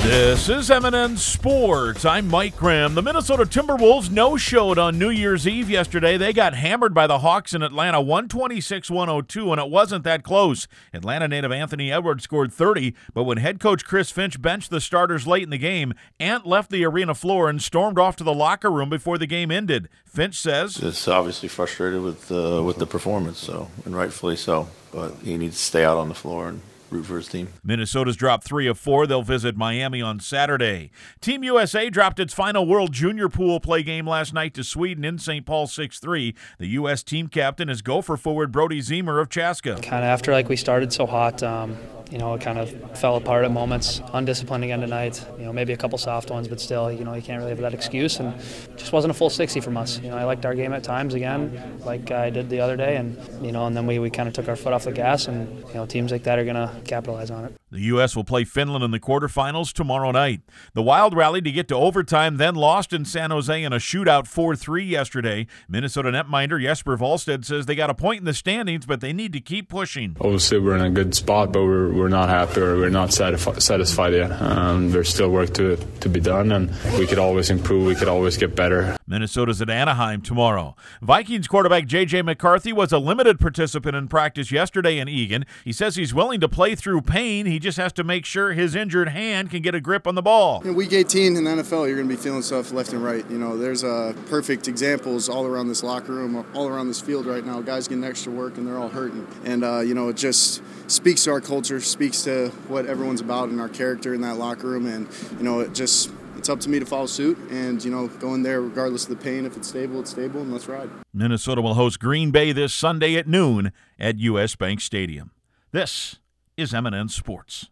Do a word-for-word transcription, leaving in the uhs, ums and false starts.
This is M and N Sports. I'm Mike Graham. The Minnesota Timberwolves no-showed on New Year's Eve yesterday. They got hammered by the Hawks in Atlanta, one twenty-six to one oh two, and it wasn't that close. Atlanta native Anthony Edwards scored thirty, but when head coach Chris Finch benched the starters late in the game, Ant left the arena floor and stormed off to the locker room before the game ended. Finch says, "It's obviously frustrated with uh, with the performance, so and rightfully so. But he needs to stay out on the floor and root for his team." Minnesota's dropped three of four. They'll visit Miami on Saturday. Team U S A dropped its final World Junior Pool play game last night to Sweden in Saint Paul six three. The U S team captain is Gopher forward Brody Zemer of Chaska. Kind of after like we started so hot, um, you know, it kind of fell apart at moments. Undisciplined again tonight. You know, maybe a couple soft ones, but still, you know, you can't really have that excuse. And just wasn't a full sixty from us. You know, I liked our game at times again, like I did the other day, and you know, and then we, we kind of took our foot off the gas. And you know, teams like that are going to capitalize on it. The U S will play Finland in the quarterfinals tomorrow night. The Wild rallied to get to overtime, then lost in San Jose in a shootout four three yesterday. Minnesota netminder Jesper Wallstedt says they got a point in the standings, but they need to keep pushing. Obviously, we're in a good spot, but we're we're not happy or we're not satisfi- satisfied yet. Um, there's still work to to be done, and we could always improve. We could always get better. Minnesota's at Anaheim tomorrow. Vikings quarterback J J McCarthy was a limited participant in practice yesterday in Eagan. He says he's willing to play through pain. He just has to make sure his injured hand can get a grip on the ball. In week eighteen in the N F L, you're going to be feeling stuff left and right. You know, there's uh, perfect examples all around this locker room, all around this field right now. Guys getting extra work and they're all hurting. And, uh, you know, it just speaks to our culture, speaks to what everyone's about and our character in that locker room. And, you know, it just, it's up to me to follow suit and, you know, go in there regardless of the pain. If it's stable, it's stable, and let's ride. Minnesota will host Green Bay this Sunday at noon at U S Bank Stadium. This is M and N Sports.